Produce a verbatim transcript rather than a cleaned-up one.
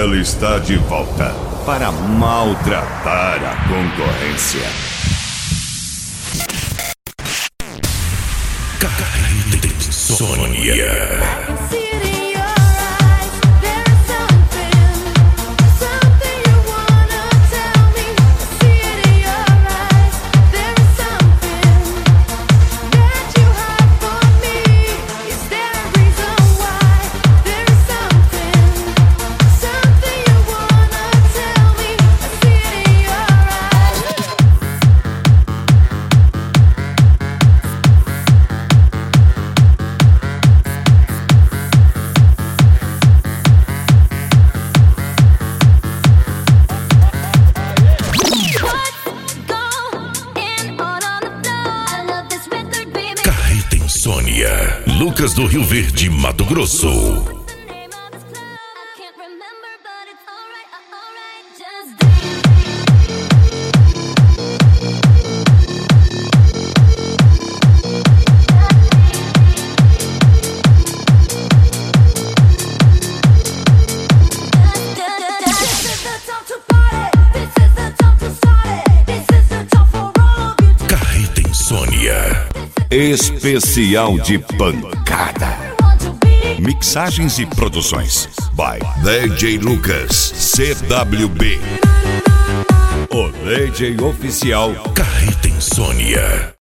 Ela está de volta para maltratar a concorrência. Carreta Insônia. Insônia. Lucas do Rio Verde, Mato Grosso. Carreta Insônia. Especial de pancada. Mixagens e produções by D J Lucas C W B. O D J oficial Carreta Insônia.